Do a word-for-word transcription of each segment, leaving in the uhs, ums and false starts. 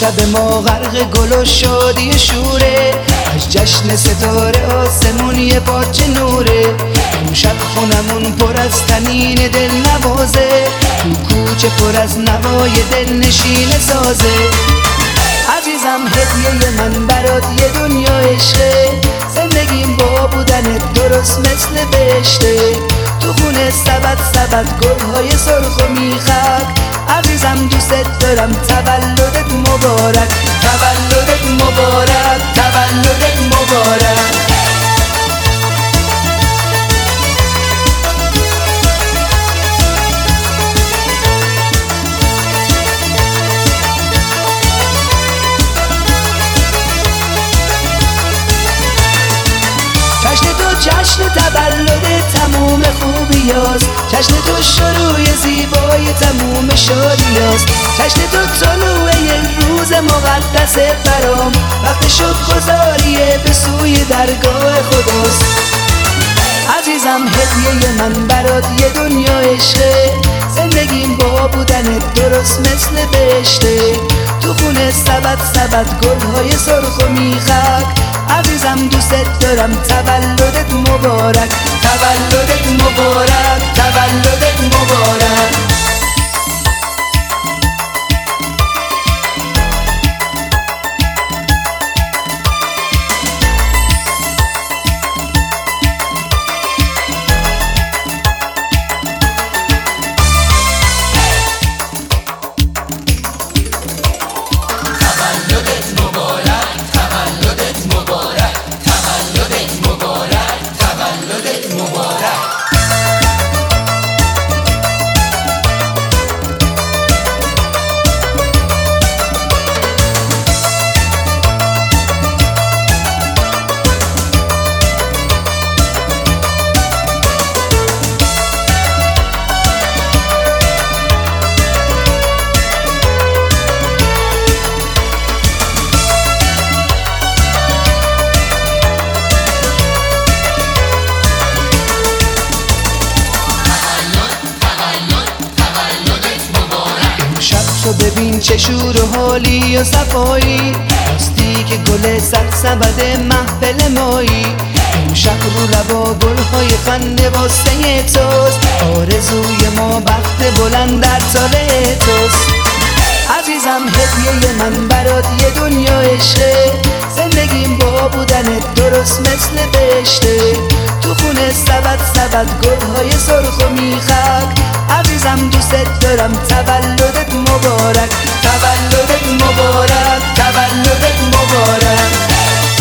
شب ما غرق گل و شادی شوره، از جشن ستاره آسمون یه پاچه نوره. اون شب خونمون پر از طنین دل نوازه، تو کوچه پر از نوای دل نشین سازه. عزیزم هدیه من برات یه دنیا عشقه، زندگیم با بودنت درست مثل بهشته. تو خونه سبد سبد گلهای سرخ و میخک، عزیزم دوست دارم تولدت مبارک، تولدت مبارک، تولدت مبارک. جشن تو جشن تولد تموم خوبیاست، جشن تو شروع زیبای تموم شادیاست. جشن تو طلوع روز مقدس برام، وقت شکرگزاریه به سوی درگاه خداست. عزیزم هدیه من برات یه دنیا عشقه، زندگیم با بودنت درست مثل بهشته. تو خونه سبد سبد گلهای سرخ و میخک، عزیزم دوست دارم تولدت مبارک، تولدت مبارک، تولدت مبارک. تو ببین چه شور و حالی و صفایی، راستی که گل سر سبد محفل مایی. امشب رو لبا گلهای خنده واسه توست، آرزوی ما بخت بلند در سال توست. عزیزم هدیه من برات یه دنیا عشقه، زندگیم با بودنت درست مثل بهشته. تو خونه سبد سبد گلهای سرخ و میخک، عزیزم دوست دارم تولدت مبارک، تولدت مبارک، تولدت مبارک.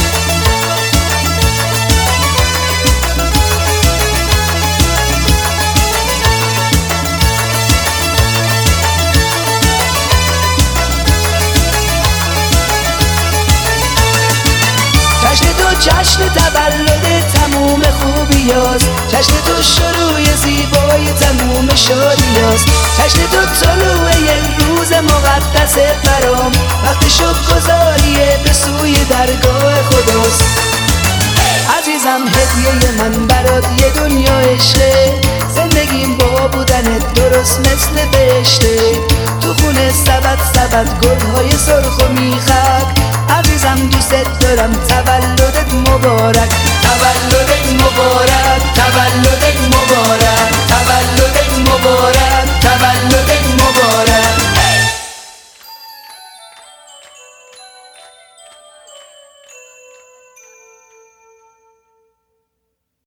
جشن تو جشن تولد تموم خوبیاست، جشن تو شروع زیبای تموم شادیاست. جشن تو طلوع روز مقدس برام، وقت شکرگزاریه به سوی درگاه خداست. عزیزم هدیه من برات یه دنیا عشقه، زندگیم با بودنت درست مثل بهشته. تو خونه سبد سبد گلهای سرخ و میخک، عزیزم دوست دارم تولدت مبارک، تولدت مبارک، تولدت مبارک.